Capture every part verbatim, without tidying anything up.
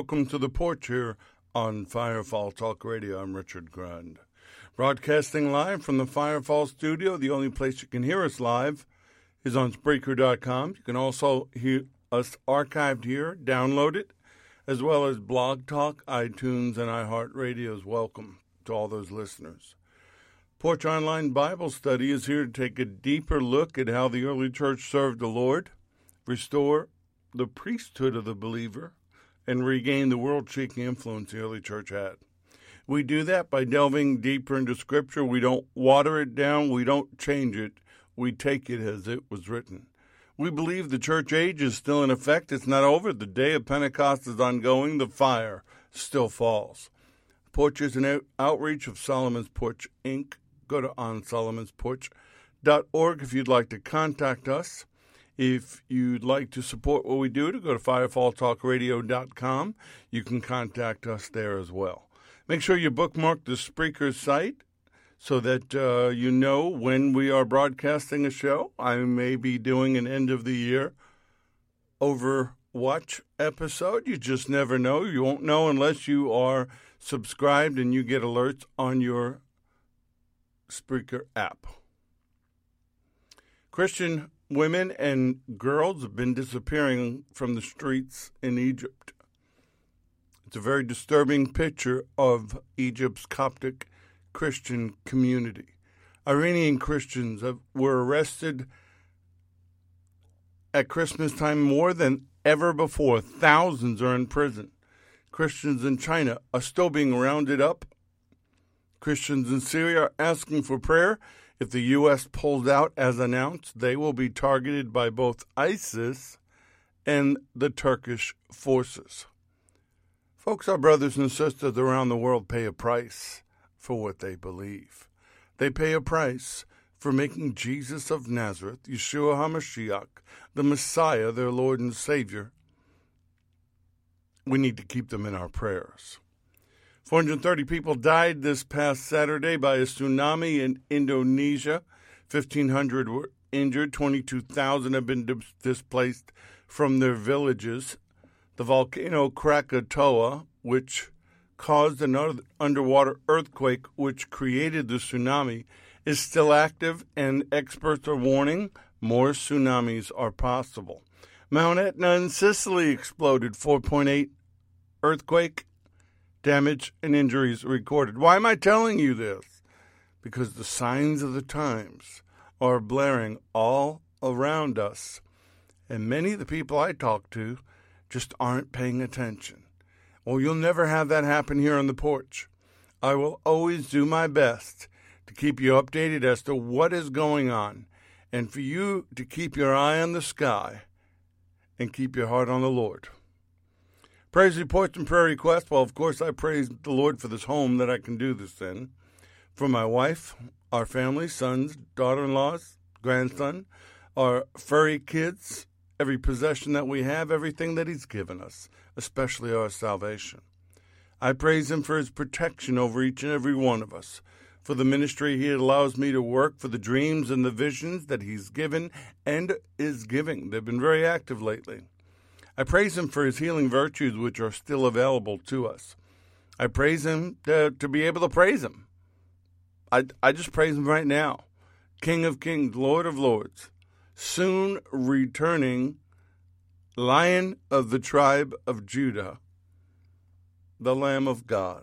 welcome to the porch here on Firefall Talk Radio. I'm Richard Grund. Broadcasting live from the Firefall studio. The only place you can hear us live is on Spreaker dot com. You can also hear us archived here, download it, as well as Blog Talk, iTunes, and iHeartRadio's welcome to all those listeners. Porch Online Bible Study is here to take a deeper look at how the early church served the Lord, restore the priesthood of the believer, and regain the world-shaking influence the early church had. We do that by delving deeper into Scripture. We don't water it down. We don't change it. We take it as it was written. We believe the church age is still in effect. It's not over. The day of Pentecost is ongoing. The fire still falls. Porch is an out- outreach of Solomon's Porch, Incorporated. Go to on solomons porch dot org if you'd like to contact us. If you'd like to support what we do, to go to firefall talk radio dot com. You can contact us there as well. Make sure you bookmark the Spreaker site so that uh, you know when we are broadcasting a show. I may be doing an end-of-the-year Overwatch episode. You just never know. You won't know unless you are subscribed and you get alerts on your Spreaker app. Christian women and girls have been disappearing from the streets in Egypt. It's a very disturbing picture of Egypt's Coptic Christian community. Iranian Christians have, were arrested at Christmas time more than ever before. Thousands are in prison. Christians in China are still being rounded up. Christians in Syria are asking for prayer. If the U S pulls out as announced, they will be targeted by both ISIS and the Turkish forces. Folks, our brothers and sisters around the world pay a price for what they believe. They pay a price for making Jesus of Nazareth, Yeshua HaMashiach, the Messiah, their Lord and Savior. We need to keep them in our prayers. four hundred thirty people died this past Saturday by a tsunami in Indonesia. fifteen hundred were injured. twenty-two thousand have been dis- displaced from their villages. The volcano Krakatoa, which caused an underwater earthquake which created the tsunami, is still active, and experts are warning more tsunamis are possible. Mount Etna in Sicily exploded. four point eight earthquake. Damage and injuries recorded. Why am I telling you this? Because the signs of the times are blaring all around us, and many of the people I talk to just aren't paying attention. Well, you'll never have that happen here on the porch. I will always do my best to keep you updated as to what is going on, and for you to keep your eye on the sky and keep your heart on the Lord. Praise reports and prayer requests. Well, of course, I praise the Lord for this home that I can do this in. For my wife, our family, sons, daughter-in-laws, grandson, our furry kids, every possession that we have, everything that he's given us, especially our salvation. I praise him for his protection over each and every one of us, for the ministry he allows me to work, for the dreams and the visions that he's given and is giving. They've been very active lately. I praise him for his healing virtues, which are still available to us. I praise him to, to be able to praise him. I, I just praise him right now. King of kings, Lord of lords, soon returning Lion of the tribe of Judah, the Lamb of God.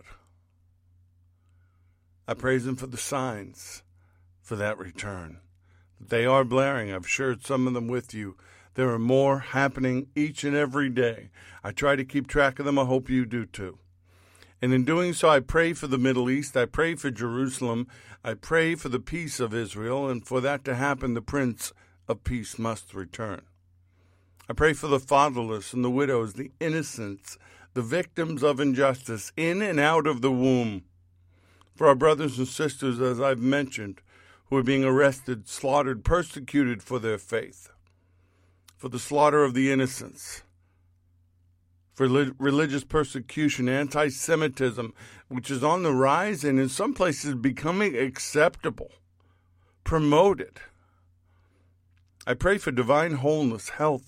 I praise him for the signs for that return. They are blaring. I've shared some of them with you. There are more happening each and every day. I try to keep track of them. I hope you do too. And in doing so, I pray for the Middle East. I pray for Jerusalem. I pray for the peace of Israel. And for that to happen, the Prince of Peace must return. I pray for the fatherless and the widows, the innocents, the victims of injustice in and out of the womb. For our brothers and sisters, as I've mentioned, who are being arrested, slaughtered, persecuted for their faith. For the slaughter of the innocents, for religious persecution, anti-Semitism, which is on the rise and in some places becoming acceptable, promoted. I pray for divine wholeness, health,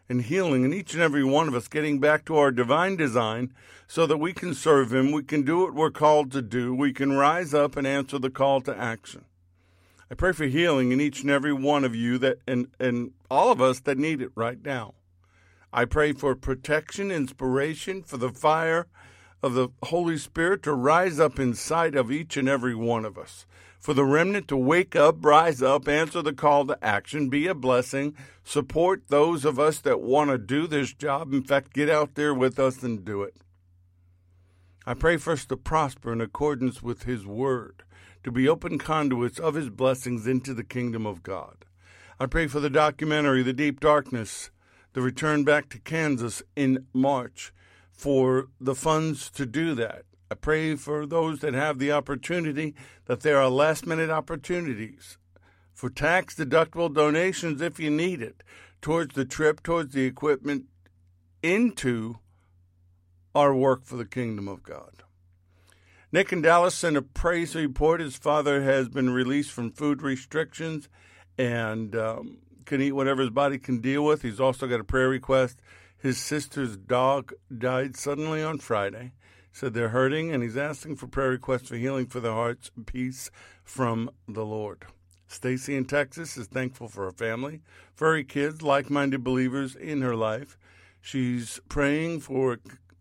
and healing in each and every one of us, getting back to our divine design so that we can serve him, we can do what we're called to do, we can rise up and answer the call to action. I pray for healing in each and every one of you that and, and all of us that need it right now. I pray for protection, inspiration, for the fire of the Holy Spirit to rise up inside of each and every one of us. For the remnant to wake up, rise up, answer the call to action, be a blessing, support those of us that want to do this job. In fact, get out there with us and do it. I pray for us to prosper in accordance with his word, to be open conduits of his blessings into the kingdom of God. I pray for the documentary, The Deep Darkness, the return back to Kansas in March, for the funds to do that. I pray for those that have the opportunity, that there are last-minute opportunities for tax-deductible donations if you need it, towards the trip, towards the equipment, into our work for the kingdom of God. Nick in Dallas sent a praise report. His father has been released from food restrictions and um, can eat whatever his body can deal with. He's also got a prayer request. His sister's dog died suddenly on Friday. Said they're hurting, and he's asking for prayer requests for healing for their hearts and peace from the Lord. Stacy in Texas is thankful for her family, for her kids, like-minded believers in her life. She's praying for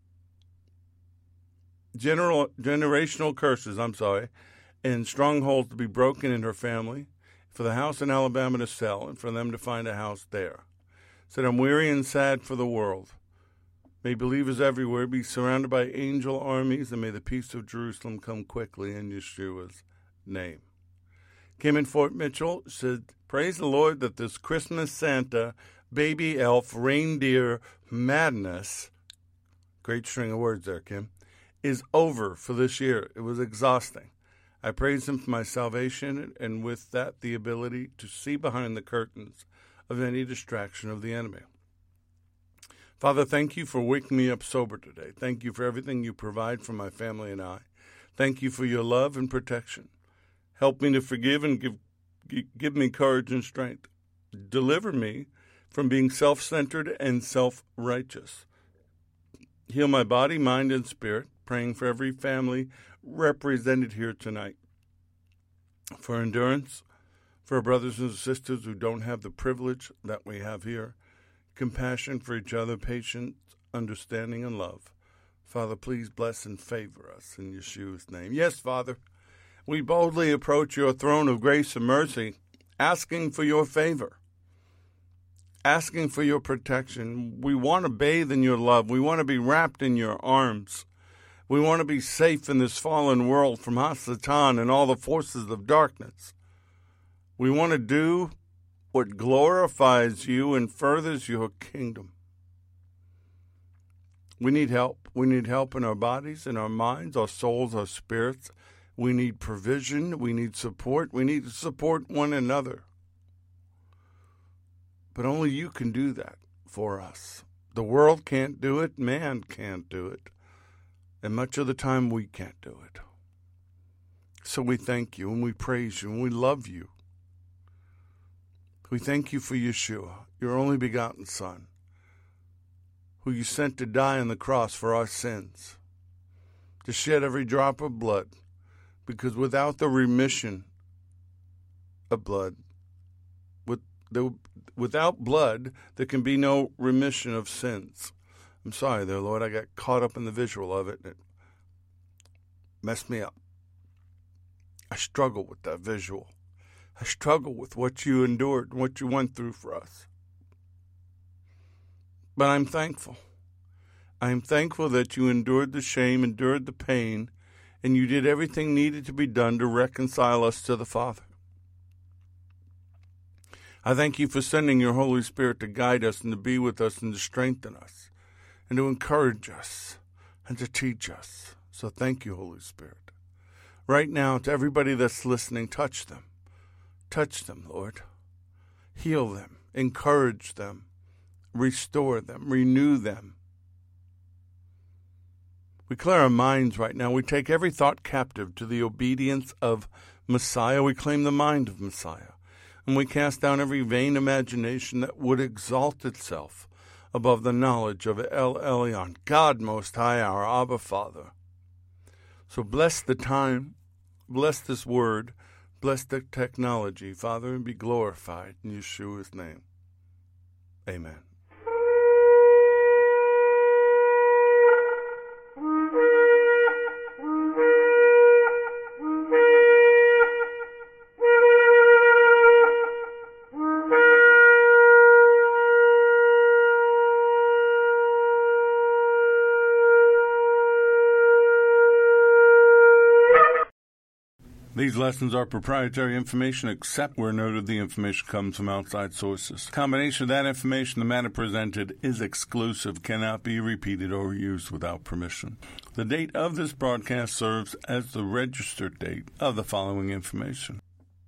general generational curses, I'm sorry, and strongholds to be broken in her family, for the house in Alabama to sell, and for them to find a house there. Said, I'm weary and sad for the world. May believers everywhere be surrounded by angel armies, and may the peace of Jerusalem come quickly in Yeshua's name. Kim in Fort Mitchell said, praise the Lord that this Christmas Santa, baby elf, reindeer madness, great string of words there, Kim, is over for this year. It was exhausting. I praise him for my salvation, and with that, the ability to see behind the curtains of any distraction of the enemy. Father, thank you for waking me up sober today. Thank you for everything you provide for my family and I. Thank you for your love and protection. Help me to forgive and give, give me courage and strength. Deliver me from being self-centered and self-righteous. Heal my body, mind, and spirit, praying for every family represented here tonight. For endurance, for our brothers and sisters who don't have the privilege that we have here, compassion for each other, patience, understanding, and love. Father, please bless and favor us in Yeshua's name. Yes, Father, we boldly approach your throne of grace and mercy, asking for your favor, asking for your protection. We want to bathe in your love. We want to be wrapped in your arms. We want to be safe in this fallen world from Hasatan and all the forces of darkness. We want to do what glorifies you and furthers your kingdom. We need help. We need help in our bodies, in our minds, our souls, our spirits. We need provision. We need support. We need to support one another. But only you can do that for us. The world can't do it. Man can't do it. And much of the time we can't do it. So we thank you and we praise you and we love you. We thank you for Yeshua, your only begotten Son, who you sent to die on the cross for our sins, to shed every drop of blood, because without the remission of blood, with the, without blood, there can be no remission of sins. I'm sorry there, Lord, I got caught up in the visual of it, and it messed me up. I struggle with that visual. I struggle with what you endured and what you went through for us. But I'm thankful. I am thankful that you endured the shame, endured the pain, and you did everything needed to be done to reconcile us to the Father. I thank you for sending your Holy Spirit to guide us and to be with us and to strengthen us and to encourage us and to teach us. So thank you, Holy Spirit. Right now, to everybody that's listening, touch them. Touch them, Lord. Heal them. Encourage them. Restore them. Renew them. We clear our minds right now. We take every thought captive to the obedience of Messiah. We claim the mind of Messiah. And we cast down every vain imagination that would exalt itself above the knowledge of El Elyon, God Most High, our Abba Father. So bless the time, bless this word, bless the technology, Father, and be glorified in Yeshua's name. Amen. These lessons are proprietary information except where noted the information comes from outside sources. The combination of that information, the matter presented, is exclusive, cannot be repeated or used without permission. The date of this broadcast serves as the registered date of the following information.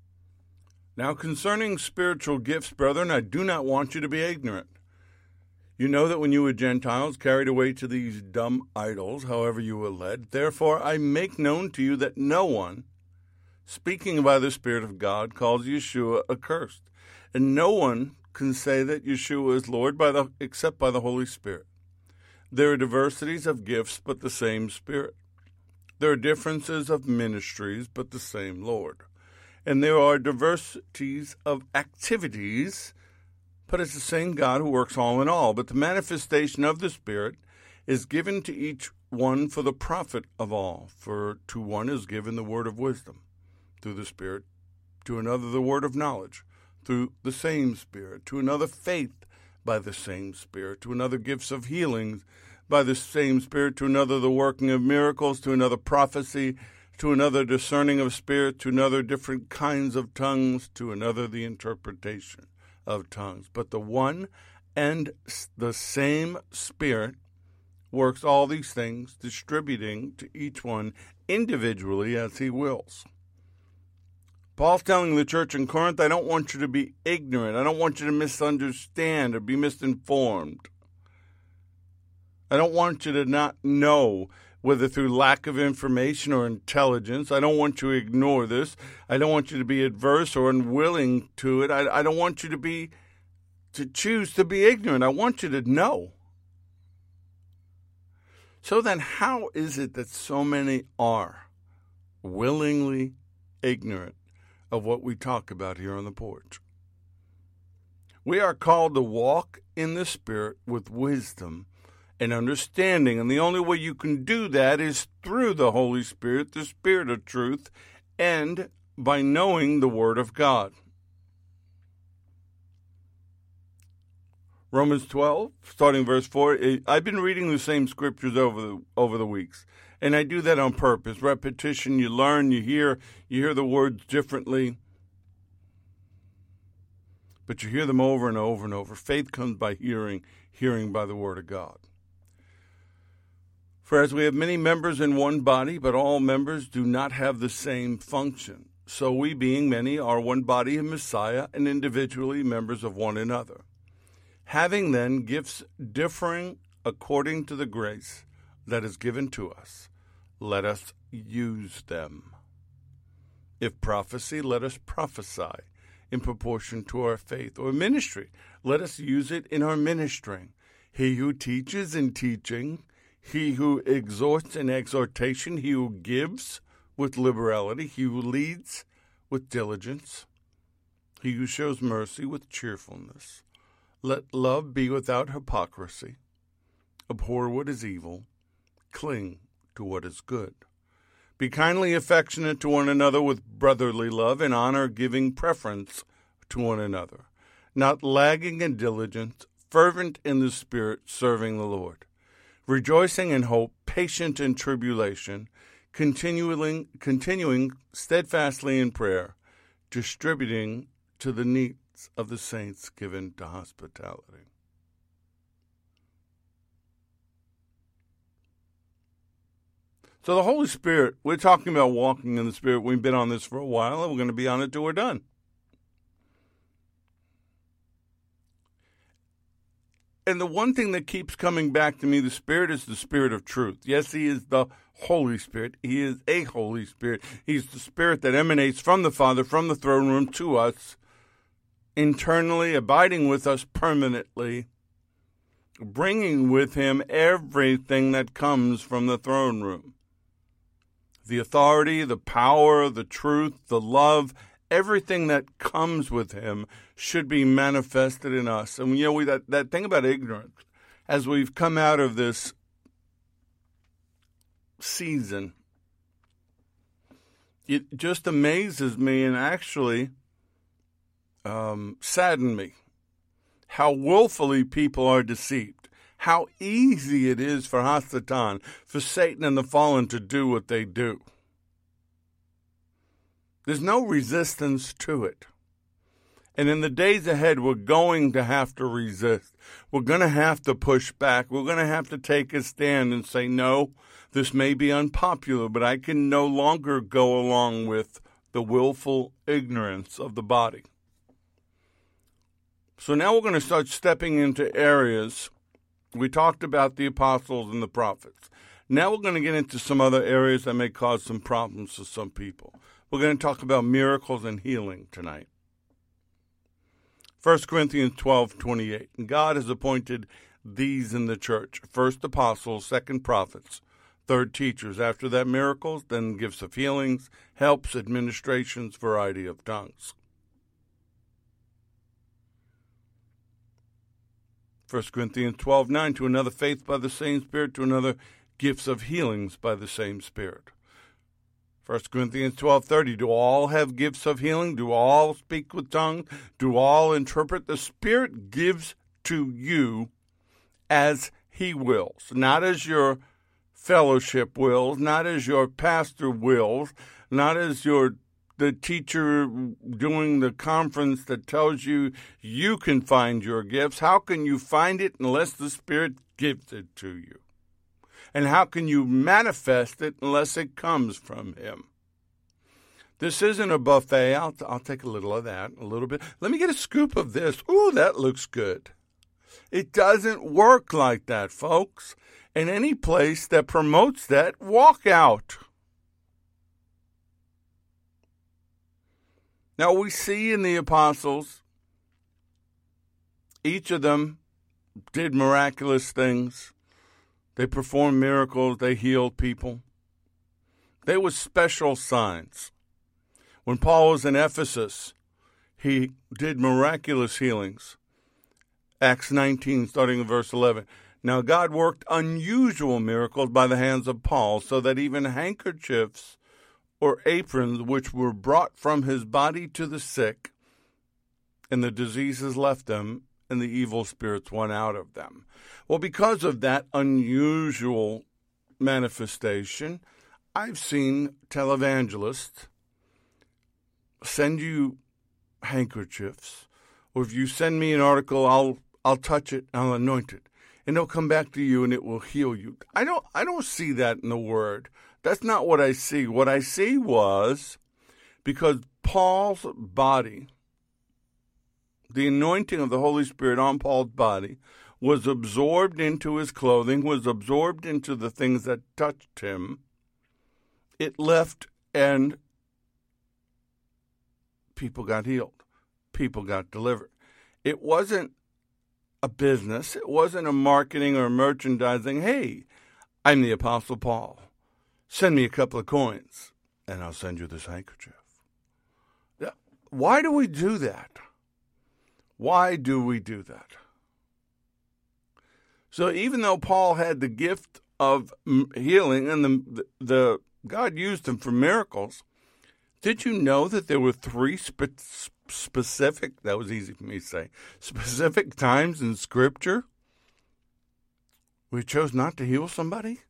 Now concerning spiritual gifts, brethren, I do not want you to be ignorant. You know that when you were Gentiles, carried away to these dumb idols, however you were led, therefore I make known to you that no one, speaking by the Spirit of God, calls Yeshua accursed. And no one can say that Yeshua is Lord by the, except by the Holy Spirit. There are diversities of gifts, but the same Spirit. There are differences of ministries, but the same Lord. And there are diversities of activities, but it's the same God who works all in all. But the manifestation of the Spirit is given to each one for the profit of all. For to one is given the word of wisdom through the Spirit, to another the word of knowledge through the same Spirit, to another faith by the same Spirit, to another gifts of healings by the same Spirit, to another the working of miracles, to another prophecy, to another discerning of spirit, to another different kinds of tongues, to another the interpretation of tongues. But the one and the same Spirit works all these things, distributing to each one individually as he wills. Paul's telling the church in Corinth, I don't want you to be ignorant. I don't want you to misunderstand or be misinformed. I don't want you to not know, whether through lack of information or intelligence. I don't want you to ignore this. I don't want you to be adverse or unwilling to it. I, I don't want you to be, to choose to be ignorant. I want you to know. So then how is it that so many are willingly ignorant of what we talk about here on the porch? We are called to walk in the Spirit with wisdom and understanding, and the only way you can do that is through the Holy Spirit, the Spirit of truth, and by knowing the Word of God. Romans twelve, starting verse four, I've been reading the same scriptures over the, over the weeks. And I do that on purpose. Repetition, you learn, you hear, you hear the words differently. But you hear them over and over and over. Faith comes by hearing, hearing by the word of God. For as we have many members in one body, but all members do not have the same function. So we, being many, are one body in Messiah and individually members of one another. Having then gifts differing according to the grace that is given to us, let us use them. If prophecy, let us prophesy in proportion to our faith. Or ministry, let us use it in our ministering. He who teaches in teaching, he who exhorts in exhortation, he who gives with liberality, he who leads with diligence, he who shows mercy with cheerfulness. Let love be without hypocrisy. Abhor what is evil. Cling to what is good. Be kindly affectionate to one another with brotherly love, and honor, giving preference to one another, not lagging in diligence, fervent in the Spirit, serving the Lord, rejoicing in hope, patient in tribulation, continuing, continuing steadfastly in prayer, distributing to the needs of the saints, given to hospitality. So the Holy Spirit, we're talking about walking in the Spirit. We've been on this for a while, and we're going to be on it till we're done. And the one thing that keeps coming back to me, the Spirit is the Spirit of truth. Yes, He is the Holy Spirit. He is a Holy Spirit. He's the Spirit that emanates from the Father, from the throne room to us, internally, abiding with us permanently. bringing with him everything that comes from the throne room. The authority, the power, the truth, the love, everything that comes with him should be manifested in us. And, you know, we, that, that thing about ignorance, as we've come out of this season, it just amazes me and actually um, saddened me how willfully people are deceived, how easy it is for Hasatan, for Satan and the fallen to do what they do. There's no resistance to it. And in the days ahead, we're going to have to resist. We're going to have to push back. We're going to have to take a stand and say, no, this may be unpopular, but I can no longer go along with the willful ignorance of the body. So now we're going to start stepping into areas. We talked about the apostles and the prophets. Now we're going to get into some other areas that may cause some problems for some people. We're going to talk about miracles and healing tonight. First Corinthians twelve twenty-eight. And God has appointed these in the church: first apostles, second prophets, third teachers. After that, miracles, then gifts of healings, helps, administrations, variety of tongues. First Corinthians twelve nine. To another, faith by the same Spirit. To another, gifts of healings by the same Spirit. First Corinthians twelve thirty, do all have gifts of healing? Do all speak with tongues? Do all interpret? The Spirit gives to you as He wills, not as your fellowship wills, not as your pastor wills, not as your the teacher doing the conference that tells you you can find your gifts. How can you find it unless the Spirit gives it to you? And how can you manifest it unless it comes from Him? This isn't a buffet. I'll, I'll take a little of that, a little bit. Let me get a scoop of this. Ooh, that looks good. It doesn't work like that, folks. And any place that promotes that, walk out. Now, we see in the apostles, each of them did miraculous things. They performed miracles. They healed people. There were special signs. When Paul was in Ephesus, he did miraculous healings. Acts nineteen, starting in verse eleven. Now God worked unusual miracles by the hands of Paul, so that even handkerchiefs or aprons which were brought from his body to the sick, and the diseases left them, and the evil spirits went out of them. Well, because of that unusual manifestation, I've seen televangelists send you handkerchiefs, or if you send me an article, I'll I'll touch it, I'll anoint it, and it'll come back to you and it will heal you. I don't I don't see that in the Word. That's not what I see. What I see was, because Paul's body, the anointing of the Holy Spirit on Paul's body, was absorbed into his clothing, was absorbed into the things that touched him. It left, and people got healed. People got delivered. It wasn't a business. It wasn't a marketing or merchandising. Hey, I'm the Apostle Paul. Send me a couple of coins, and I'll send you this handkerchief. Why do we do that? Why do we do that? So even though Paul had the gift of healing and the, the God used him for miracles, did you know that there were three spe- specific, that was easy for me to say, specific times in Scripture where he chose not to heal somebody?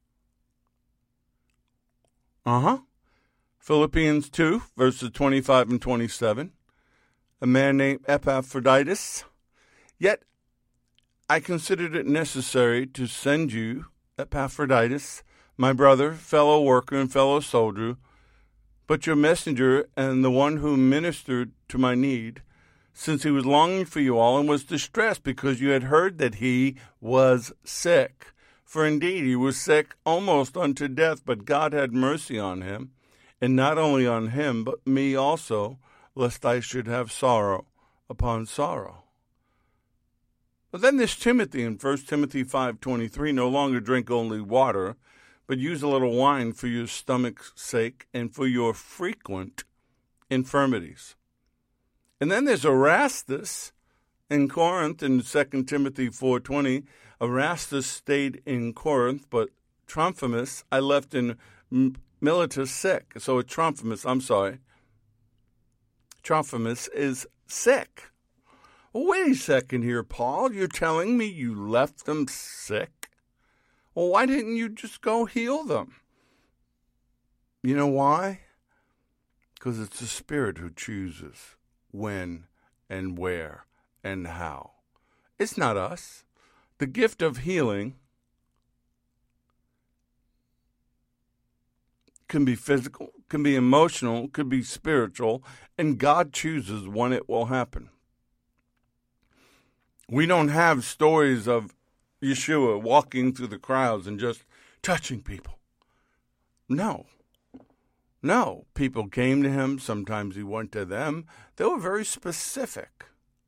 Uh-huh. Philippians two, verses twenty-five and twenty-seven. A man named Epaphroditus. Yet I considered it necessary to send you, Epaphroditus, my brother, fellow worker, and fellow soldier, but your messenger and the one who ministered to my need, since he was longing for you all and was distressed because you had heard that he was sick. For indeed he was sick almost unto death, but God had mercy on him, and not only on him, but me also, lest I should have sorrow upon sorrow. But then there's Timothy in First Timothy five twenty-three, no longer drink only water, but use a little wine for your stomach's sake and for your frequent infirmities. And then there's Erastus in Corinth in Second Timothy four twenty. Erastus stayed in Corinth, but Trophimus I left in Miletus sick. So Trophimus, I'm sorry, Trophimus is sick. Well, wait a second here, Paul. You're telling me you left them sick? Well, why didn't you just go heal them? You know why? Because it's the Spirit who chooses when and where and how. It's not us. The gift of healing can be physical, can be emotional, could be spiritual, and God chooses when it will happen. We don't have stories of Yeshua walking through the crowds and just touching people. No. No. People came to him. Sometimes he went to them. They were very specific.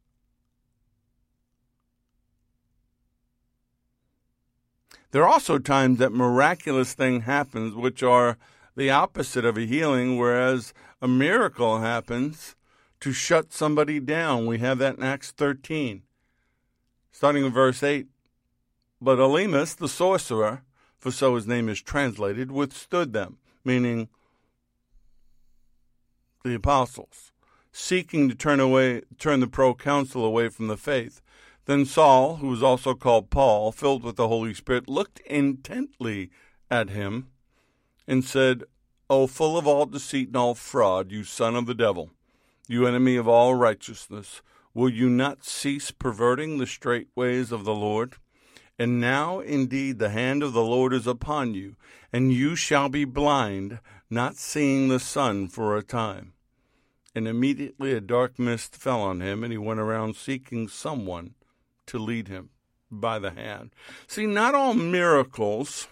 There are also times that miraculous thing happens, which are the opposite of a healing, whereas a miracle happens to shut somebody down. We have that in Acts thirteen. Starting in verse eight, but Elymas, the sorcerer, for so his name is translated, withstood them, meaning the apostles, seeking to turn away, turn the proconsul away from the faith. Then Saul, who was also called Paul, filled with the Holy Spirit, looked intently at him and said, O full of all deceit and all fraud, you son of the devil, you enemy of all righteousness, will you not cease perverting the straight ways of the Lord? And now, indeed, the hand of the Lord is upon you, and you shall be blind, not seeing the sun for a time. And immediately a dark mist fell on him, and he went around seeking someone to lead him by the hand. See, not all miracles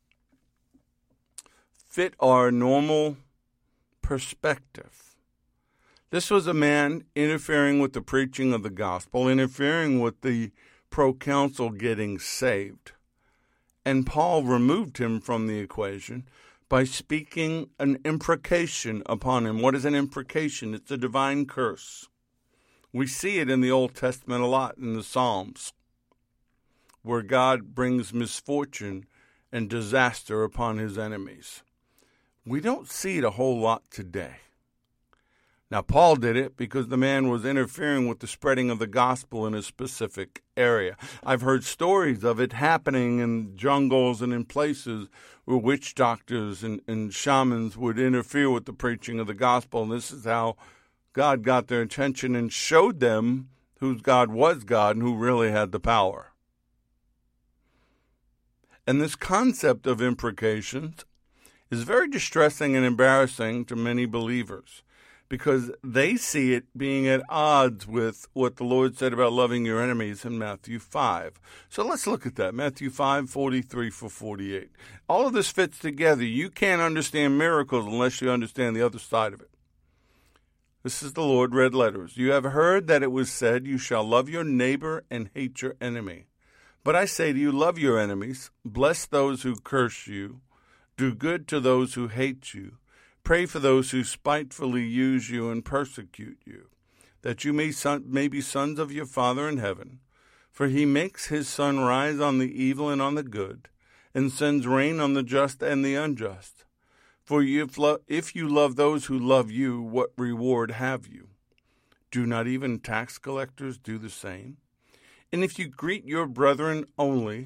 fit our normal perspective. This was a man interfering with the preaching of the gospel, interfering with the proconsul getting saved. And Paul removed him from the equation by speaking an imprecation upon him. What is an imprecation? It's a divine curse. We see it in the Old Testament a lot in the Psalms, where God brings misfortune and disaster upon his enemies. We don't see it a whole lot today. Now, Paul did it because the man was interfering with the spreading of the gospel in a specific area. I've heard stories of it happening in jungles and in places where witch doctors and, and shamans would interfere with the preaching of the gospel. And this is how God got their attention and showed them whose God was God and who really had the power. And this concept of imprecations is very distressing and embarrassing to many believers, because they see it being at odds with what the Lord said about loving your enemies in Matthew five. So let's look at that. Matthew five, forty-three for forty-eight. All of this fits together. You can't understand miracles unless you understand the other side of it. This is the Lord, red letters. You have heard that it was said, you shall love your neighbor and hate your enemy. But I say to you, love your enemies, bless those who curse you, do good to those who hate you. Pray for those who spitefully use you and persecute you, that you may, son, may be sons of your Father in heaven. For he makes his sun rise on the evil and on the good, and sends rain on the just and the unjust. For if, lo- if you love those who love you, what reward have you? Do not even tax collectors do the same? And if you greet your brethren only,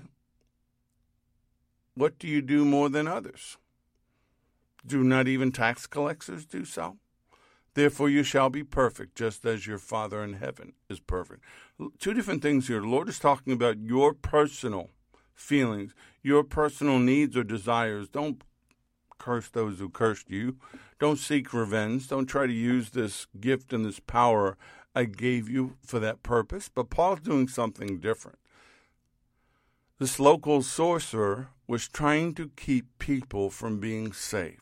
what do you do more than others? Do not even tax collectors do so? Therefore you shall be perfect, just as your Father in heaven is perfect. Two different things here. The Lord is talking about your personal feelings, your personal needs or desires. Don't curse those who cursed you. Don't seek revenge. Don't try to use this gift and this power I gave you for that purpose. But Paul's doing something different. This local sorcerer was trying to keep people from being saved.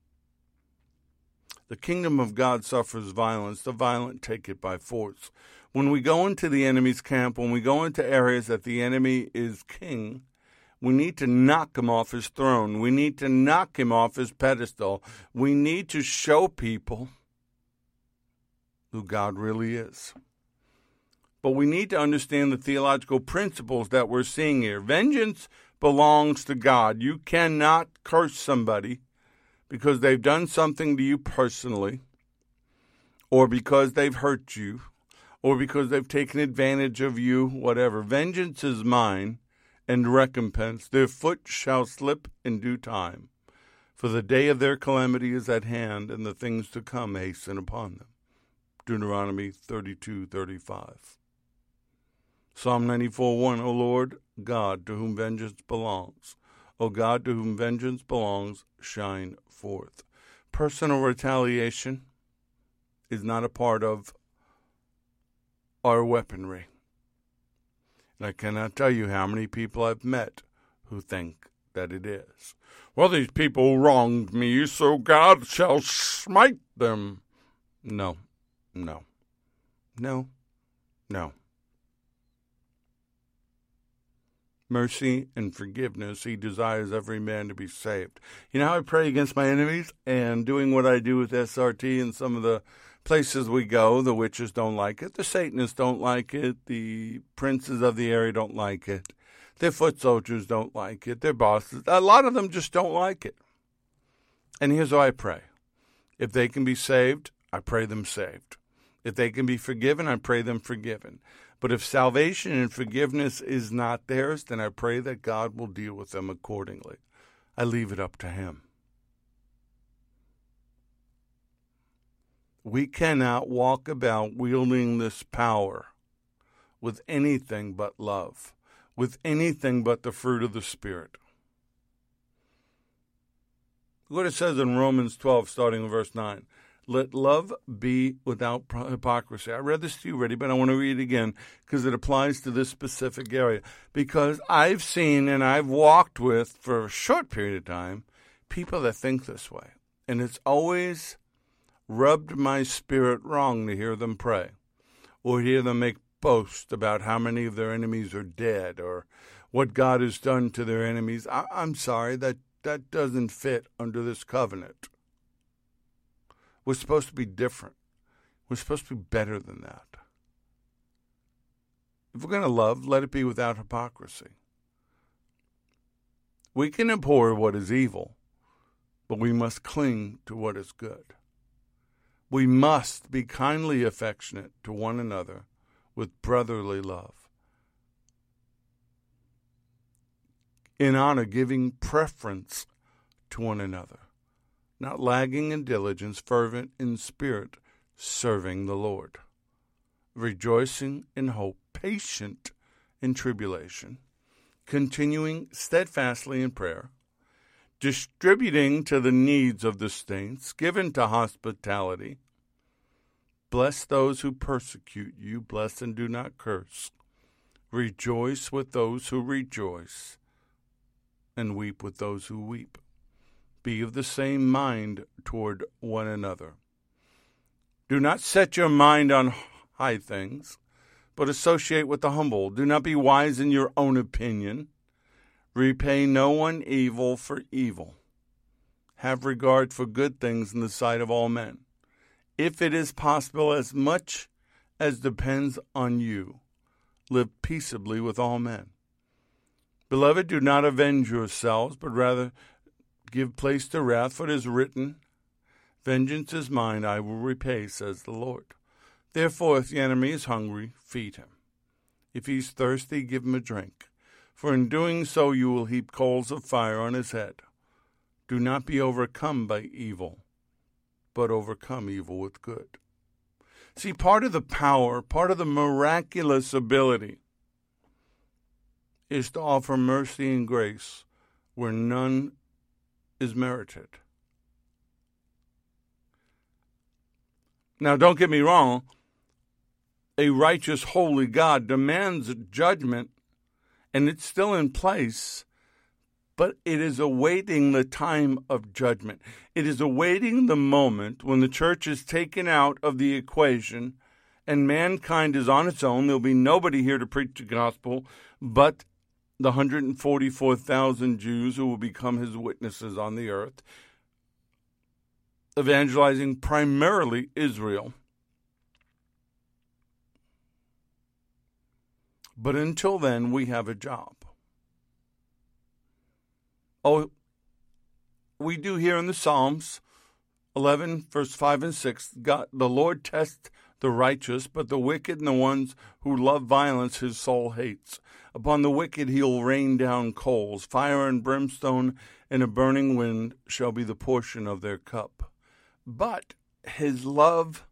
The kingdom of God suffers violence. The violent take it by force. When we go into the enemy's camp, when we go into areas that the enemy is king, we need to knock him off his throne. We need to knock him off his pedestal. We need to show people who God really is. But we need to understand the theological principles that we're seeing here. Vengeance belongs to God. You cannot curse somebody because they've done something to you personally, or because they've hurt you, or because they've taken advantage of you, whatever. Vengeance is mine, and recompense. Their foot shall slip in due time. For the day of their calamity is at hand, and the things to come hasten upon them. Deuteronomy thirty-two thirty-five. Psalm ninety-four one, O Lord God, to whom vengeance belongs. O God, to whom vengeance belongs, shine forth. Personal retaliation is not a part of our weaponry. And I cannot tell you how many people I've met who think that it is. Well, these people wronged me, so God shall smite them. No, no, no, no. Mercy and forgiveness, he desires every man to be saved. You know how I pray against my enemies? And doing what I do with S R T and some of the places we go, the witches don't like it, the Satanists don't like it, the princes of the area don't like it, their foot soldiers don't like it, their bosses, a lot of them just don't like it. And here's how I pray. If they can be saved, I pray them saved. If they can be forgiven, I pray them forgiven. But if salvation and forgiveness is not theirs, then I pray that God will deal with them accordingly. I leave it up to him. We cannot walk about wielding this power with anything but love, with anything but the fruit of the Spirit. Look what it says in Romans twelve, starting in verse nine. Let love be without hypocrisy. I read this to you already, but I want to read it again because it applies to this specific area. Because I've seen and I've walked with, for a short period of time, people that think this way. And it's always rubbed my spirit wrong to hear them pray or hear them make boast about how many of their enemies are dead or what God has done to their enemies. I, I'm sorry, that, that doesn't fit under this covenant. We're supposed to be different. We're supposed to be better than that. If we're going to love, let it be without hypocrisy. We can abhor what is evil, but we must cling to what is good. We must be kindly affectionate to one another with brotherly love. In honor, giving preference to one another. Not lagging in diligence, fervent in spirit, serving the Lord. Rejoicing in hope, patient in tribulation. Continuing steadfastly in prayer. Distributing to the needs of the saints, given to hospitality. Bless those who persecute you, bless and do not curse. Rejoice with those who rejoice, and weep with those who weep. Be of the same mind toward one another. Do not set your mind on high things, but associate with the humble. Do not be wise in your own opinion. Repay no one evil for evil. Have regard for good things in the sight of all men. If it is possible, as much as depends on you, live peaceably with all men. Beloved, do not avenge yourselves, but rather give place to wrath, for it is written, Vengeance is mine, I will repay, says the Lord. Therefore, if the enemy is hungry, feed him. If he is thirsty, give him a drink. For in doing so you will heap coals of fire on his head. Do not be overcome by evil, but overcome evil with good. See, part of the power, part of the miraculous ability is to offer mercy and grace where none is merited. Now, don't get me wrong. A righteous, holy God demands judgment, and it's still in place, but it is awaiting the time of judgment. It is awaiting the moment when the church is taken out of the equation and mankind is on its own. There'll be nobody here to preach the gospel but the one hundred forty-four thousand Jews who will become his witnesses on the earth, evangelizing primarily Israel. But until then, we have a job. Oh, we do hear in the Psalms, eleven, verse five and six, God, the Lord tests the righteous, but the wicked and the ones who love violence his soul hates. Upon the wicked he'll rain down coals. Fire and brimstone and a burning wind shall be the portion of their cup. But his love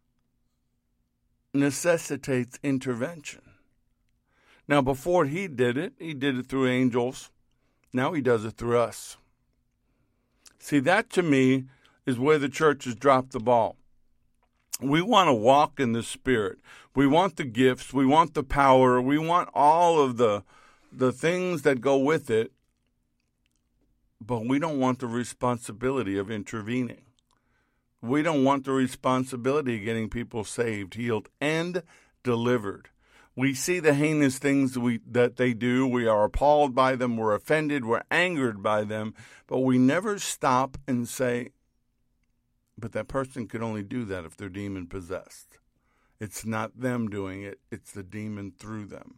necessitates intervention. Now, before he did it, he did it through angels. Now he does it through us. See, that to me is where the church has dropped the ball. We want to walk in the Spirit. We want the gifts. We want the power. We want all of the, the things that go with it. But we don't want the responsibility of intervening. We don't want the responsibility of getting people saved, healed, and delivered. We see the heinous things we, that they do. We are appalled by them. We're offended. We're angered by them. But we never stop and say, but that person could only do that if they're demon-possessed. It's not them doing it. It's the demon through them.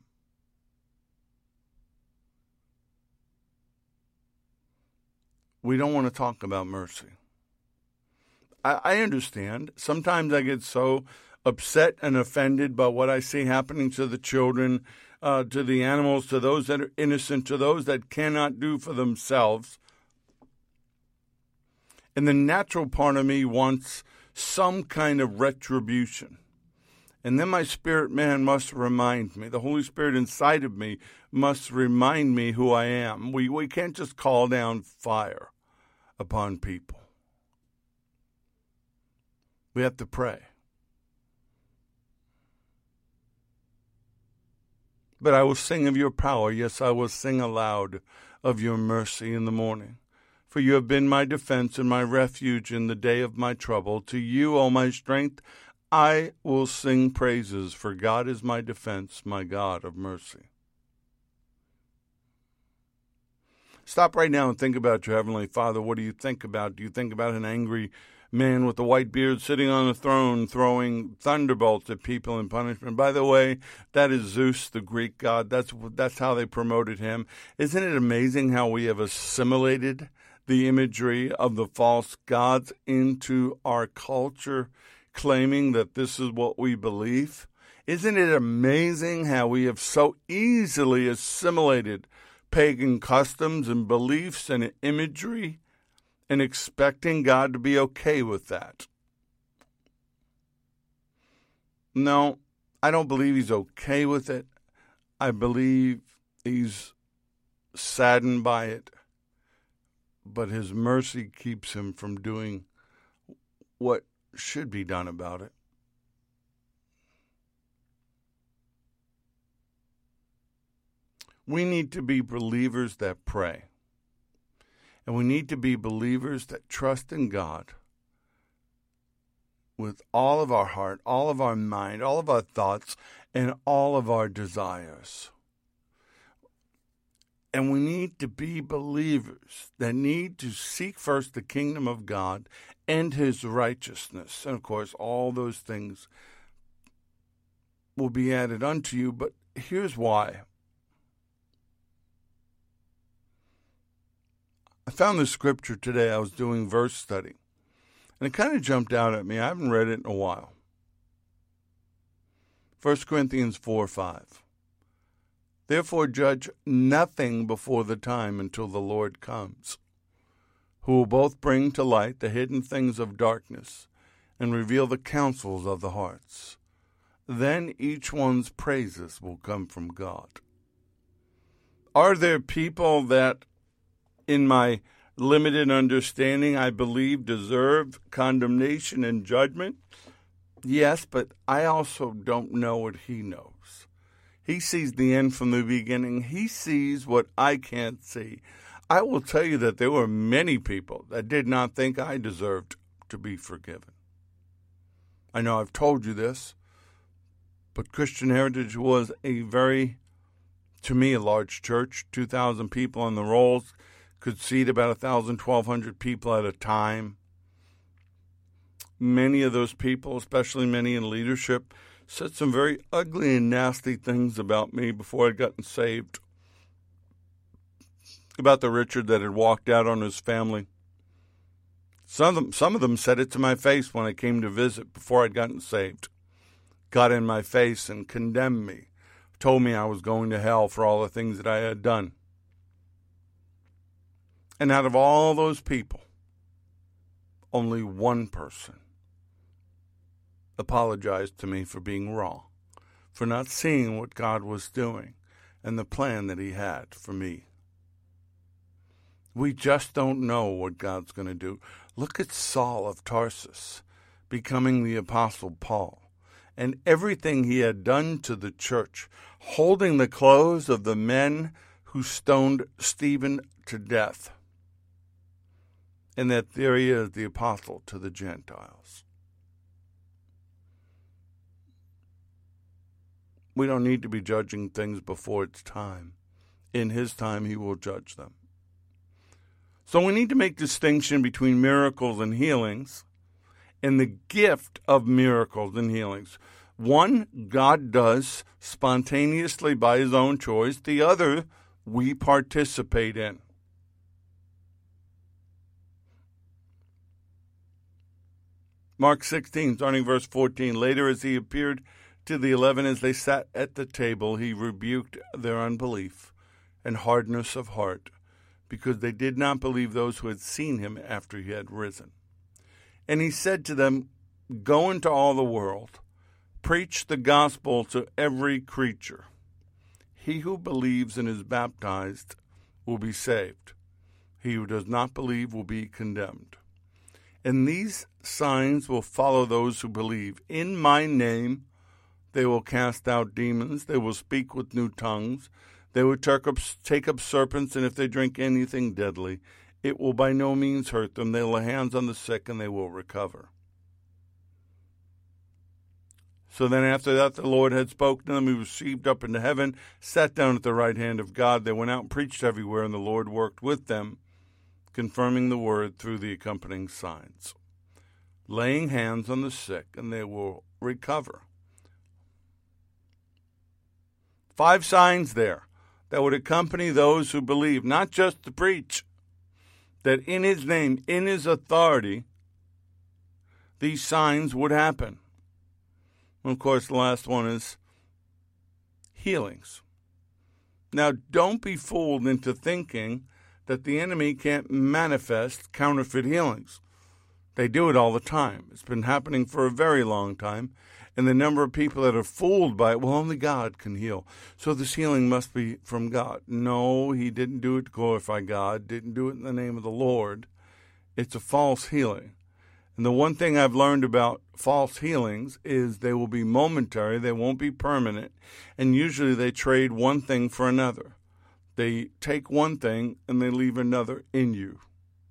We don't want to talk about mercy. I, I understand. Sometimes I get so upset and offended by what I see happening to the children, uh, to the animals, to those that are innocent, to those that cannot do for themselves. And the natural part of me wants some kind of retribution. And then my spirit man must remind me. The Holy Spirit inside of me must remind me who I am. We, we can't just call down fire upon people. We have to pray. But I will sing of your power. Yes, I will sing aloud of your mercy in the morning. For you have been my defense and my refuge in the day of my trouble. To you, O my strength, I will sing praises, for God is my defense, my God of mercy. Stop right now and think about your Heavenly Father. What do you think about? Do you think about an angry man with a white beard sitting on a throne throwing thunderbolts at people in punishment? By the way, that is Zeus, the Greek god. That's, that's how they promoted him. Isn't it amazing how we have assimilated the imagery of the false gods into our culture, claiming that this is what we believe? Isn't it amazing how we have so easily assimilated pagan customs and beliefs and imagery and expecting God to be okay with that? No, I don't believe he's okay with it. I believe he's saddened by it. But his mercy keeps him from doing what should be done about it. We need to be believers that pray. And we need to be believers that trust in God with all of our heart, all of our mind, all of our thoughts, and all of our desires. And we need to be believers that need to seek first the kingdom of God and his righteousness. And, of course, all those things will be added unto you. But here's why. I found this scripture today. I was doing verse study. And it kind of jumped out at me. I haven't read it in a while. First Corinthians four five. Therefore judge nothing before the time until the Lord comes, who will both bring to light the hidden things of darkness and reveal the counsels of the hearts. Then each one's praises will come from God. Are there people that, in my limited understanding, I believe deserve condemnation and judgment? Yes, but I also don't know what he knows. He sees the end from the beginning. He sees what I can't see. I will tell you that there were many people that did not think I deserved to be forgiven. I know I've told you this, But Christian Heritage was a very, to me, a large church, two thousand people on the rolls, could seat about one thousand, twelve hundred people at a time. Many of those people, especially many in leadership, said some very ugly and nasty things about me before I'd gotten saved. About the Richard that had walked out on his family. Some of them, some of them said it to my face when I came to visit before I'd gotten saved. Got in my face and condemned me. Told me I was going to hell for all the things that I had done. And out of all those people, only one person apologized to me for being wrong, for not seeing what God was doing and the plan that he had for me. We just don't know what God's going to do. Look at Saul of Tarsus becoming the Apostle Paul and everything he had done to the church, holding the clothes of the men who stoned Stephen to death. And that there he is, the apostle to the Gentiles. We don't need to be judging things before it's time. In his time, he will judge them. So we need to make distinction between miracles and healings and the gift of miracles and healings. One, God does spontaneously by his own choice. The other, we participate in. Mark sixteen, starting verse fourteen. Later, as he appeared to the eleven as they sat at the table, he rebuked their unbelief and hardness of heart, because they did not believe those who had seen him after he had risen. And he said to them, "Go into all the world, preach the gospel to every creature. He who believes and is baptized will be saved. He who does not believe will be condemned. And these signs will follow those who believe. In my name they will cast out demons. They will speak with new tongues. They will take up, take up serpents, and if they drink anything deadly, it will by no means hurt them. They will lay hands on the sick, and they will recover." So then after that the Lord had spoken to them. He was received up into heaven, sat down at the right hand of God. They went out and preached everywhere, and the Lord worked with them, confirming the word through the accompanying signs. Laying hands on the sick, and they will recover. Five signs there that would accompany those who believe, not just to preach, that in his name, in his authority, these signs would happen. And of course, the last one is healings. Now, don't be fooled into thinking that the enemy can't manifest counterfeit healings. They do it all the time. It's been happening for a very long time. And the number of people that are fooled by it, well, only God can heal. So this healing must be from God. No, he didn't do it to glorify God, didn't do it in the name of the Lord. It's a false healing. And the one thing I've learned about false healings is they will be momentary, they won't be permanent, and usually they trade one thing for another. They take one thing and they leave another in you.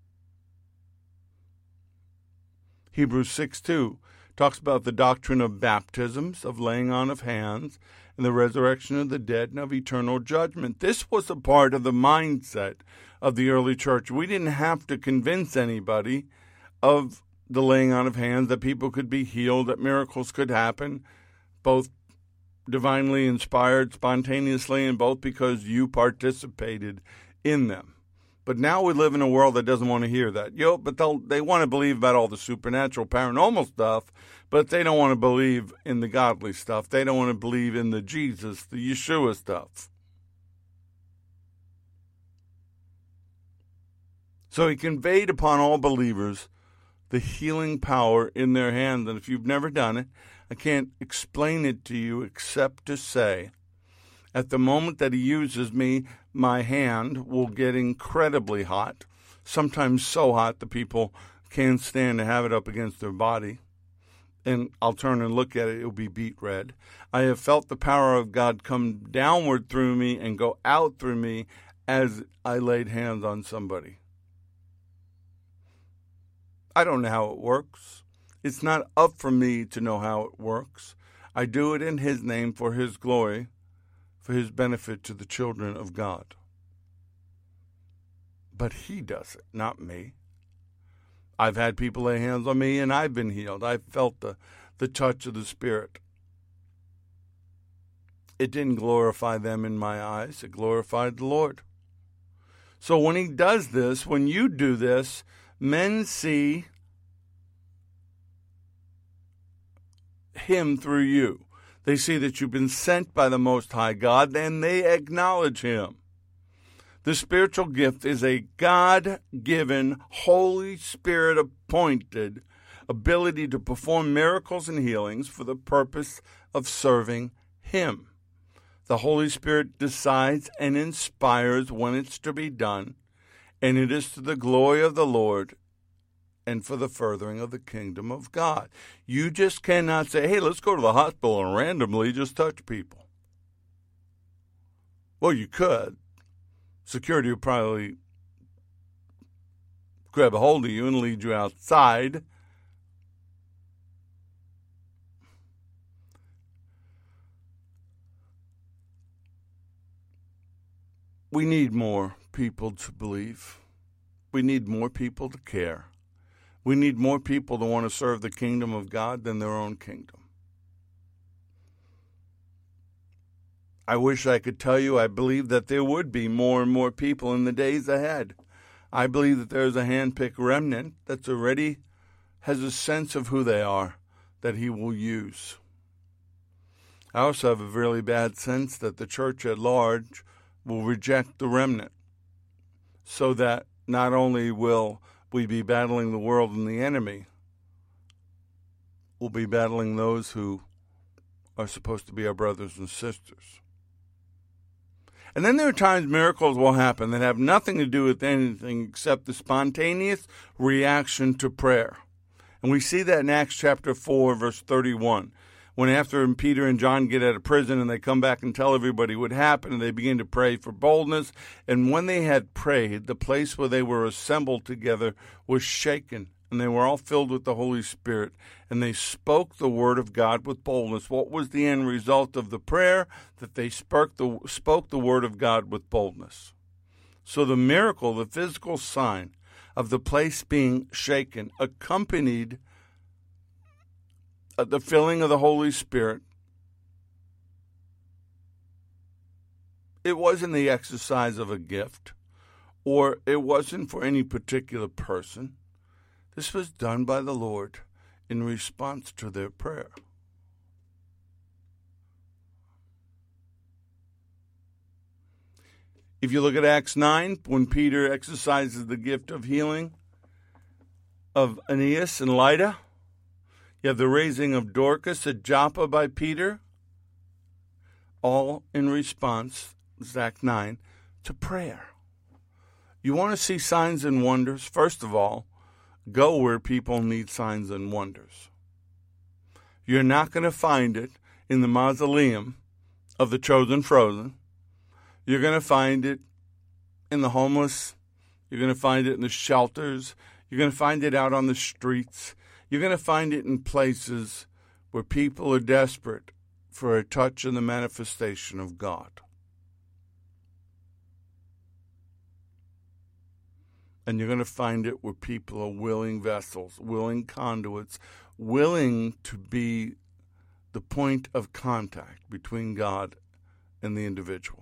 Hebrews six two talks about the doctrine of baptisms, of laying on of hands, and the resurrection of the dead, and of eternal judgment. This was a part of the mindset of the early church. We didn't have to convince anybody of the laying on of hands, that people could be healed, that miracles could happen, both divinely inspired, spontaneously, and both because you participated in them. But now we live in a world that doesn't want to hear that. Yo, but they'll, they want to believe about all the supernatural, paranormal stuff, but they don't want to believe in the godly stuff. They don't want to believe in the Jesus, the Yeshua stuff. So he conveyed upon all believers the healing power in their hands. And if you've never done it, I can't explain it to you except to say, at the moment that he uses me, my hand will get incredibly hot, sometimes so hot that people can't stand to have it up against their body. And I'll turn and look at it, it will be beet red. I have felt the power of God come downward through me and go out through me as I laid hands on somebody. I don't know how it works. It's not up for me to know how it works. I do it in his name for his glory, for his benefit to the children of God. But he does it, not me. I've had people lay hands on me and I've been healed. I've felt the, the touch of the Spirit. It didn't glorify them in my eyes. It glorified the Lord. So when he does this, when you do this, men see him through you. They see that you've been sent by the Most High God, and they acknowledge him. The spiritual gift is a God-given, Holy Spirit-appointed ability to perform miracles and healings for the purpose of serving him. The Holy Spirit decides and inspires when it's to be done, and it is to the glory of the Lord and for the furthering of the kingdom of God. You just cannot say, hey, let's go to the hospital and randomly just touch people. Well, you could. Security would probably grab a hold of you and lead you outside. We need more people to believe. We need more people to care. We need more people to want to serve the kingdom of God than their own kingdom. I wish I could tell you I believe that there would be more and more people in the days ahead. I believe that there's a handpicked remnant that's already has a sense of who they are that he will use. I also have a really bad sense that the church at large will reject the remnant, so that not only will we be battling the world and the enemy, we'll be battling those who are supposed to be our brothers and sisters. And then there are times miracles will happen that have nothing to do with anything except the spontaneous reaction to prayer. And we see that in Acts chapter four, verse thirty-one. When after Peter and John get out of prison and they come back and tell everybody what happened, and they begin to pray for boldness. And when they had prayed, the place where they were assembled together was shaken, and they were all filled with the Holy Spirit, and they spoke the word of God with boldness. What was the end result of the prayer? That they spoke the, spoke the word of God with boldness. So the miracle, the physical sign of the place being shaken, accompanied the filling of the Holy Spirit. It wasn't the exercise of a gift, or it wasn't for any particular person. This was done by the Lord in response to their prayer. If you look at Acts nine, when Peter exercises the gift of healing of Aeneas and Lydda, you have the raising of Dorcas at Joppa by Peter, all in response, Acts nine, to prayer. You want to see signs and wonders? First of all, go where people need signs and wonders. You're not going to find it in the mausoleum of the chosen frozen. You're going to find it in the homeless. You're going to find it in the shelters. You're going to find it out on the streets. You're going to find it in places where people are desperate for a touch and the manifestation of God. And you're going to find it where people are willing vessels, willing conduits, willing to be the point of contact between God and the individual.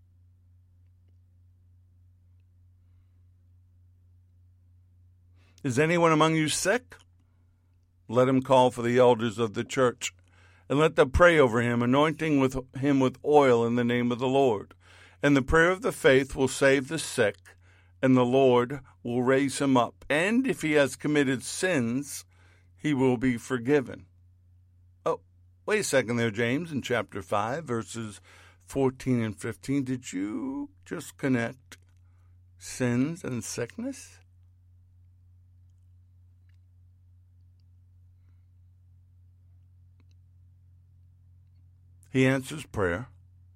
Is anyone among you sick? Let him call for the elders of the church, and let them pray over him, anointing with him with oil in the name of the Lord. And the prayer of the faith will save the sick, and the Lord will raise him up. And if he has committed sins, he will be forgiven. Oh, wait a second there, James, in chapter five, verses fourteen and fifteen. Did you just connect sins and sickness? He answers prayer.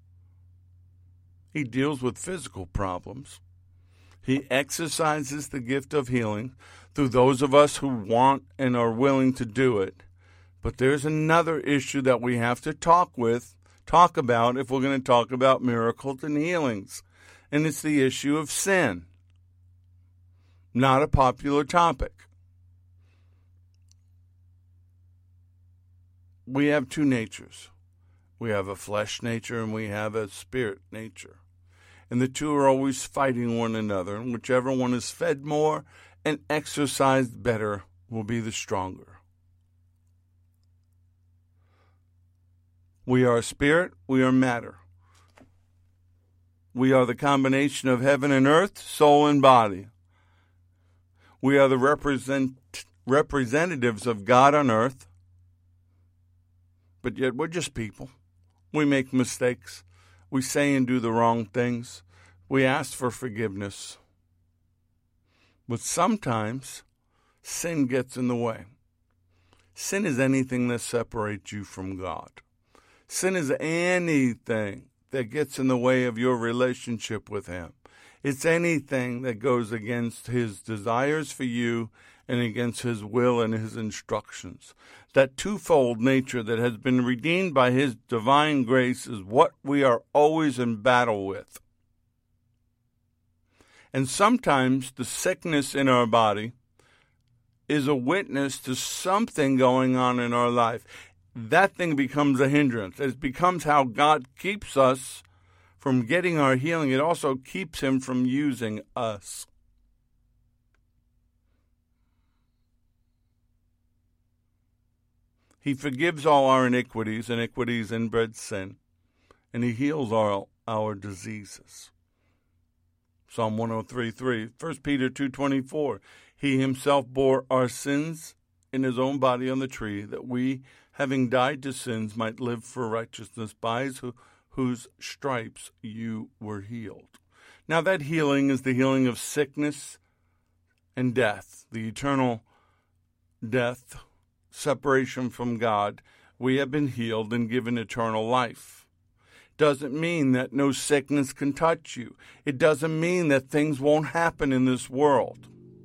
He deals with physical problems. He exercises the gift of healing through those of us who want and are willing to do it, But there's another issue that we have to talk with, talk about if we're going to talk about miracles and healings. And it's the issue of sin. Not a popular topic. We have two natures. We have a flesh nature and we have a spirit nature. And the two are always fighting one another. And whichever one is fed more and exercised better will be the stronger. We are spirit, we are matter. We are the combination of heaven and earth, soul and body. We are the represent, representatives of God on earth, but yet we're just people. We make mistakes. We say and do the wrong things. We ask for forgiveness. But sometimes sin gets in the way. Sin is anything that separates you from God. Sin is anything that gets in the way of your relationship with Him. It's anything that goes against His desires for you and against His will and His instructions. That twofold nature that has been redeemed by His divine grace is what we are always in battle with. And sometimes the sickness in our body is a witness to something going on in our life. That thing becomes a hindrance. It becomes how God keeps us from getting our healing. It also keeps Him from using us. He forgives all our iniquities, iniquities inbred sin, and He heals all our diseases. Psalm one oh three three, First Peter two twenty-four, He Himself bore our sins in His own body on the tree, that we, having died to sins, might live for righteousness, by his, whose stripes you were healed. Now that healing is the healing of sickness and death, the eternal death, separation from God. We have been healed and given eternal life. Doesn't mean that no sickness can touch you. It doesn't mean that things won't happen in this world.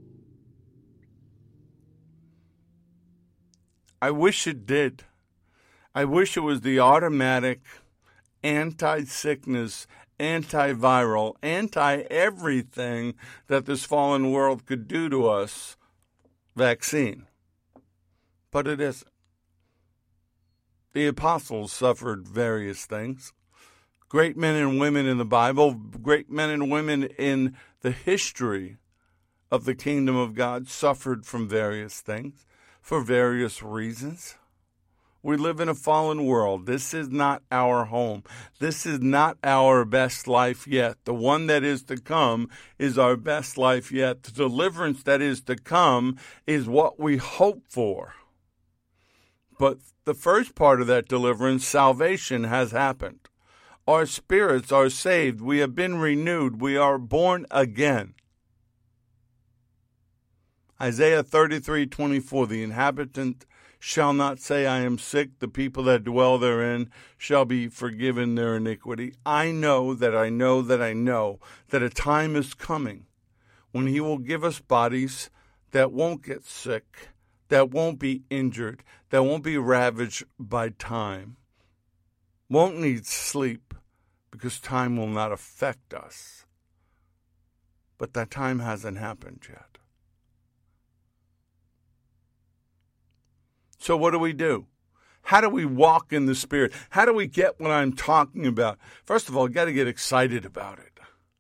I wish it did. I wish it was the automatic anti-sickness, antiviral, anti-everything that this fallen world could do to us vaccine. But it isn't. The apostles suffered various things. Great men and women in the Bible, great men and women in the history of the kingdom of God suffered from various things for various reasons. We live in a fallen world. This is not our home. This is not our best life yet. The one that is to come is our best life yet. The deliverance that is to come is what we hope for. But the first part of that deliverance, salvation, has happened. Our spirits are saved. We have been renewed. We are born again. Isaiah thirty-three twenty-four, the inhabitant shall not say, I am sick. The people that dwell therein shall be forgiven their iniquity. I know that I know that I know that a time is coming when He will give us bodies that won't get sick, that won't be injured, that won't be ravaged by time, won't need sleep, because time will not affect us. But that time hasn't happened yet. So what do we do? How do we walk in the Spirit? How do we get what I'm talking about? First of all, you got to get excited about it.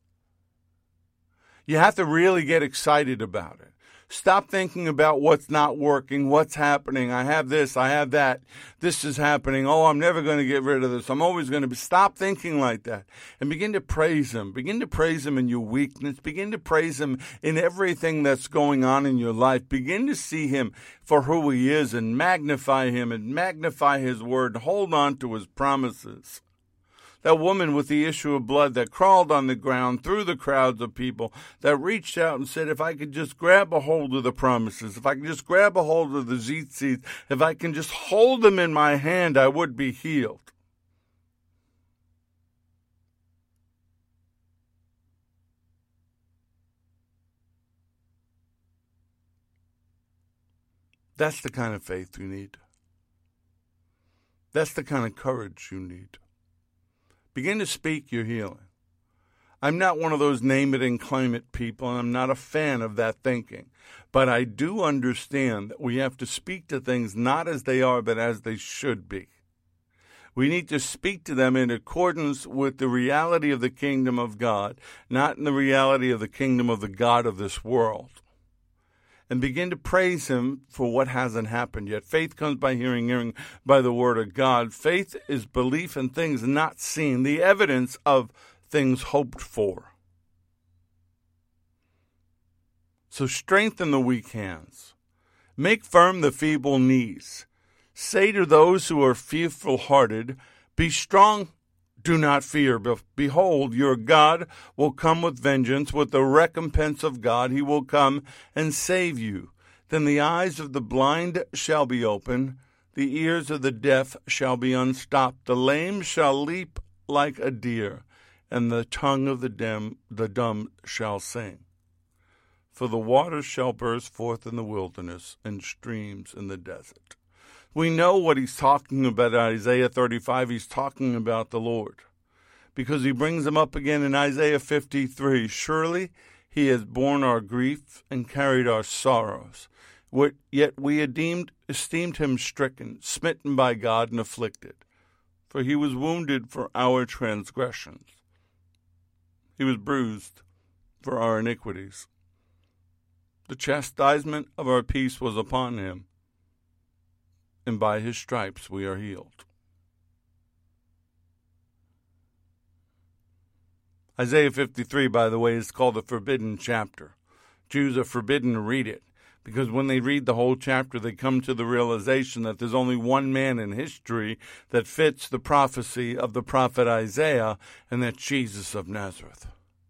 You have to really get excited about it. Stop thinking about what's not working, what's happening. I have this, I have that. This is happening. Oh, I'm never going to get rid of this. I'm always going to be. Stop thinking like that and begin to praise Him. Begin to praise Him in your weakness. Begin to praise Him in everything that's going on in your life. Begin to see Him for who He is and magnify Him and magnify His word. Hold on to His promises. That woman with the issue of blood that crawled on the ground through the crowds of people, that reached out and said, if I could just grab a hold of the promises, if I could just grab a hold of the tzitzit, if I can just hold them in my hand, I would be healed. That's the kind of faith you need. That's the kind of courage you need. Begin to speak your healing. I'm not one of those name it and claim it people, and I'm not a fan of that thinking. But I do understand that we have to speak to things not as they are, but as they should be. We need to speak to them in accordance with the reality of the kingdom of God, not in the reality of the kingdom of the God of this world. And begin to praise him for what hasn't happened yet. Faith comes by hearing, hearing by the word of God. Faith is belief in things not seen, the evidence of things hoped for. So strengthen the weak hands. Make firm the feeble knees. Say to those who are fearful-hearted, be strong, do not fear. Behold, your God will come with vengeance, with the recompense of God. He will come and save you. Then the eyes of the blind shall be opened, the ears of the deaf shall be unstopped. The lame shall leap like a deer, and the tongue of the dumb, the dumb shall sing. For the waters shall burst forth in the wilderness, and streams in the desert. We know what he's talking about in Isaiah thirty-five. He's talking about the Lord, because he brings him up again in Isaiah fifty-three. Surely he has borne our grief and carried our sorrows. Yet we esteemed, esteemed him stricken, smitten by God, and afflicted. For he was wounded for our transgressions. He was bruised for our iniquities. The chastisement of our peace was upon him, and by his stripes we are healed. Isaiah fifty-three, by the way, is called the forbidden chapter. Jews are forbidden to read it, because when they read the whole chapter, they come to the realization that there's only one man in history that fits the prophecy of the prophet Isaiah, and that's Jesus of Nazareth.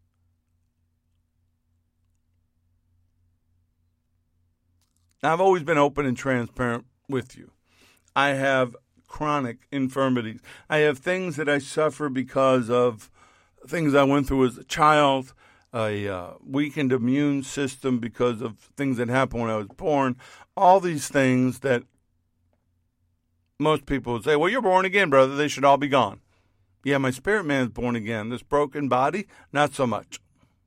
Now, I've always been open and transparent with you. I have chronic infirmities. I have things that I suffer because of things I went through as a child, a uh, weakened immune system because of things that happened when I was born, all these things that most people would say, well, you're born again, brother. They should all be gone. Yeah, my spirit man is born again. This broken body, not so much.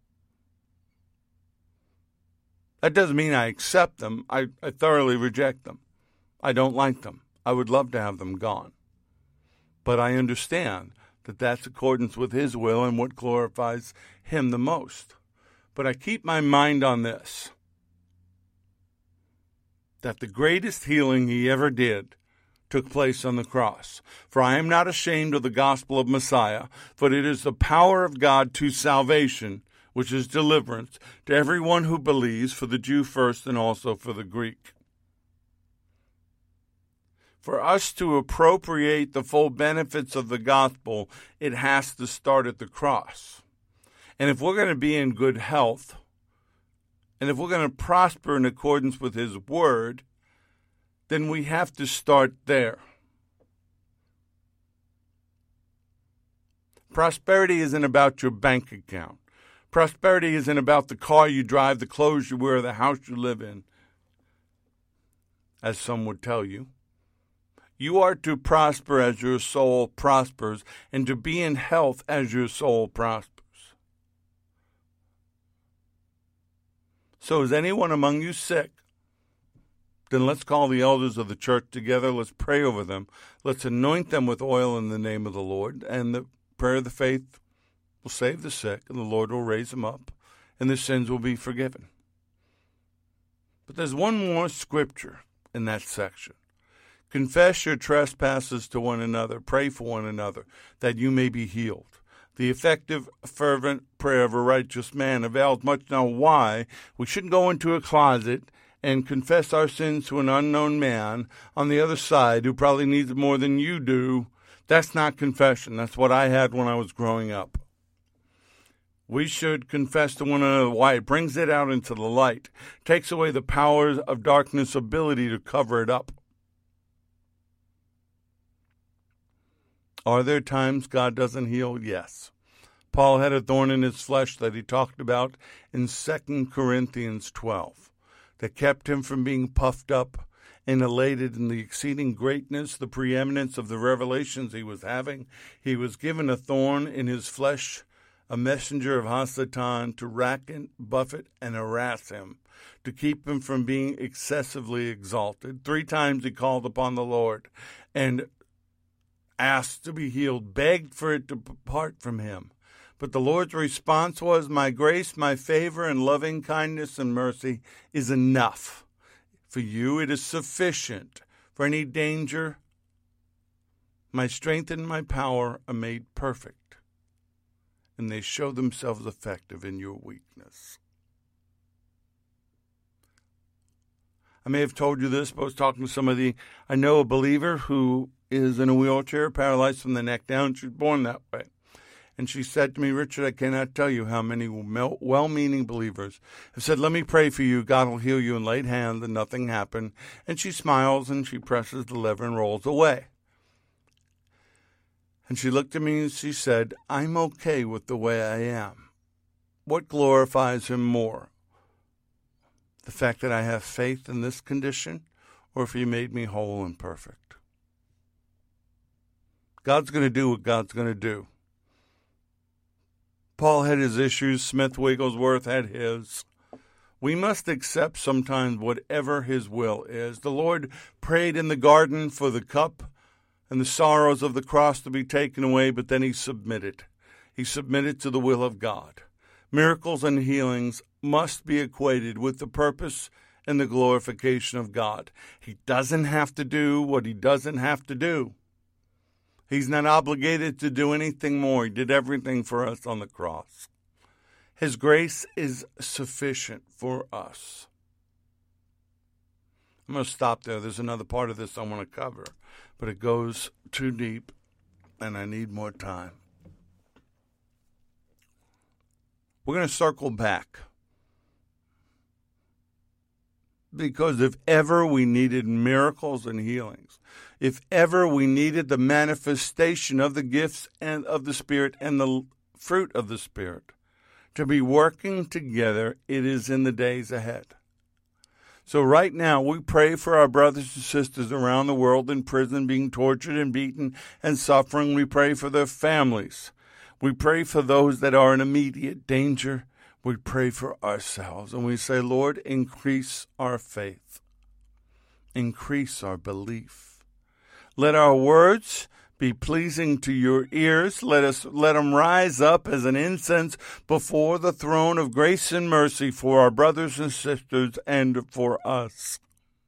That doesn't mean I accept them. I, I thoroughly reject them. I don't like them. I would love to have them gone. But I understand that that's accordance with his will and what glorifies him the most. But I keep my mind on this, that the greatest healing he ever did took place on the cross. For I am not ashamed of the gospel of Messiah, for it is the power of God to salvation, which is deliverance, to everyone who believes, for the Jew first and also for the Greek. For us to appropriate the full benefits of the gospel, it has to start at the cross. And if we're going to be in good health, and if we're going to prosper in accordance with his word, then we have to start there. Prosperity isn't about your bank account. Prosperity isn't about the car you drive, the clothes you wear, the house you live in, as some would tell you. You are to prosper as your soul prospers, and to be in health as your soul prospers. So is anyone among you sick? Then let's call the elders of the church together. Let's pray over them. Let's anoint them with oil in the name of the Lord. And the prayer of the faith will save the sick, and the Lord will raise them up, and their sins will be forgiven. But there's one more scripture in that section. Confess your trespasses to one another. Pray for one another, that you may be healed. The effective, fervent prayer of a righteous man avails much. Now, why? We shouldn't go into a closet and confess our sins to an unknown man on the other side who probably needs it more than you do. That's not confession. That's what I had when I was growing up. We should confess to one another. Why? It brings it out into the light. Takes away the powers of darkness' ability to cover it up. Are there times God doesn't heal? Yes. Paul had a thorn in his flesh that he talked about in Second Corinthians twelve that kept him from being puffed up and elated in the exceeding greatness, the preeminence of the revelations he was having, he was given a thorn in his flesh, a messenger of Hasatan, to rack and buffet and harass him, to keep him from being excessively exalted. Three times he called upon the Lord and asked to be healed, begged for it to depart from him. But the Lord's response was, my grace, my favor, and loving kindness and mercy is enough. For you it is sufficient. For any danger, my strength and my power are made perfect, and they show themselves effective in your weakness. I may have told you this, but I was talking to somebody. I know a believer who is in a wheelchair, paralyzed from the neck down. She was born that way. And she said to me, Richard, I cannot tell you how many well-meaning believers have said, let me pray for you, God will heal you, and laid hands and nothing happened. And she smiles and she presses the lever and rolls away. And she looked at me and she said, I'm okay with the way I am. What glorifies him more? The fact that I have faith in this condition, or if he made me whole and perfect? God's going to do what God's going to do. Paul had his issues. Smith Wigglesworth had his. We must accept sometimes whatever his will is. The Lord prayed in the garden for the cup and the sorrows of the cross to be taken away, but then he submitted. He submitted to the will of God. Miracles and healings must be equated with the purpose and the glorification of God. He doesn't have to do what he doesn't have to do. He's not obligated to do anything more. He did everything for us on the cross. His grace is sufficient for us. I'm going to stop there. There's another part of this I want to cover, but it goes too deep, and I need more time. We're going to circle back, because if ever we needed miracles and healings, if ever we needed the manifestation of the gifts and of the Spirit and the fruit of the Spirit to be working together, it is in the days ahead. So right now, we pray for our brothers and sisters around the world in prison, being tortured and beaten and suffering. We pray for their families. We pray for those that are in immediate danger. We pray for ourselves, and we say, Lord, increase our faith. Increase our belief. Let our words be pleasing to your ears. Let us let them rise up as an incense before the throne of grace and mercy for our brothers and sisters and for us.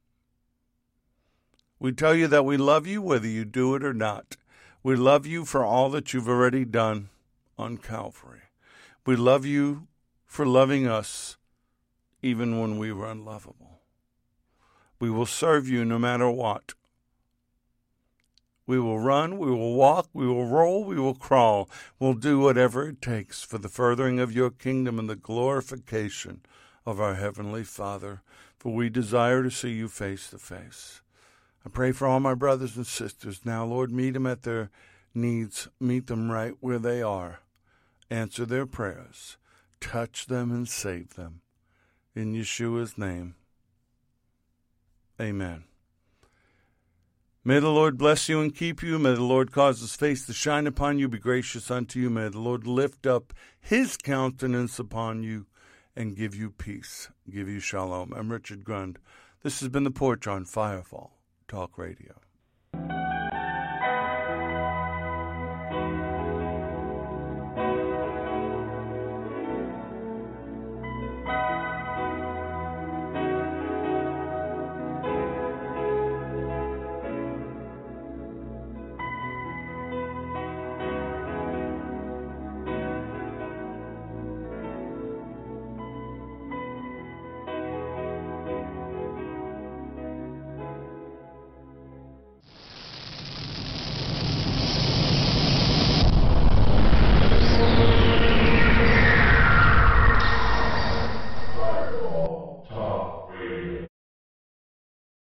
We tell you that we love you whether you do it or not. We love you for all that you've already done on Calvary. We love you for loving us even when we were unlovable. We will serve you no matter what. We will run, we will walk, we will roll, we will crawl. We'll do whatever it takes for the furthering of your kingdom and the glorification of our Heavenly Father, for we desire to see you face to face. I pray for all my brothers and sisters now. Lord, meet them at their needs. Meet them right where they are. Answer their prayers. Touch them and save them. In Yeshua's name, amen. May the Lord bless you and keep you. May the Lord cause his face to shine upon you, be gracious unto you. May the Lord lift up his countenance upon you and give you peace, give you shalom. I'm Richard Grund. This has been The Porch on Firefall Talk Radio.